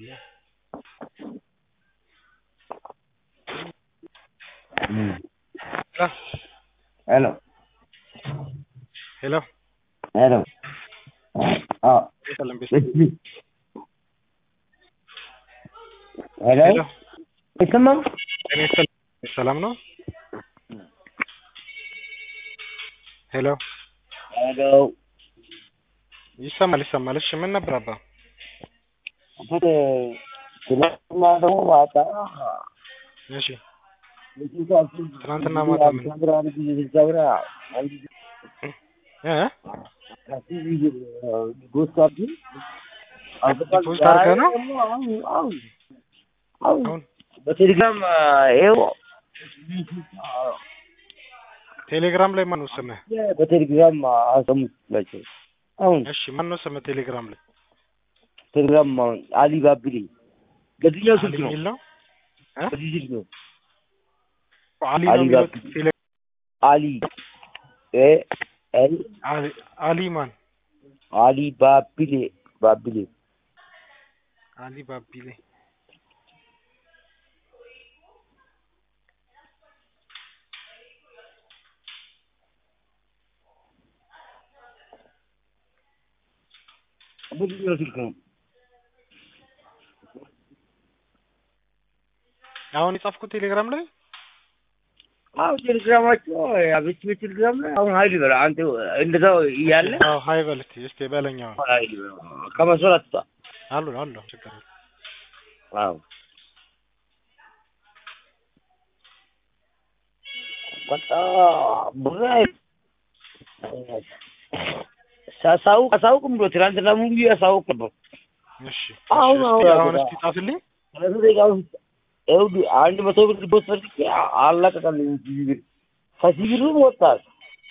Hello. Hello. Hello. Oh. Salam bis. Hello. Hello. Ismam? Salam no? Hello. Hello. ይሰማል። እሺ ምን ነበር አባ? እሺ ትናንትና ማታ ምን ፖስት አድርገህ ነው? አሁን በቴሌግራም ይኸው ቴሌግራም ላይ ማን ነው ስምህ? በቴሌግራም አሰሙላቸው። አሁን እሺ ማን ነው ስምህ ቴሌግራም ላይ? ቴሌግራም አሊ ባቢሊ በዚህኛው ስልክ ነው። በዚህ ስልክ ነው። አሊ ነው የሚለው ቴሌግራም አሊ አሊ ማን? አሊ ባቢሊ አሊ ባቢሊ በዚህኛው ስልክ ነው። አሁን የጻፍኩት ቴሌግራም ላይ ቴሌግራማቸው አቤት ቴሌግራም ላይ አሁን ሀይል በላ አንተ እንደዛው እያለ ሀይ በልት እስቲ በለኛው ሀይል ከመስራት አሉ ችግር የለም። አዎ በቃ ብራይ ሳሳውቅም ብሎ ትናንትና ሙሉ ያሳውቅ ነበር። እሺ አሁን እስቲ ጻፍልኝ። አንድ 100 ብር ዲፖዚት አድርጌ አላቀቀልኝ። ከዚህ ብሩ ወጣ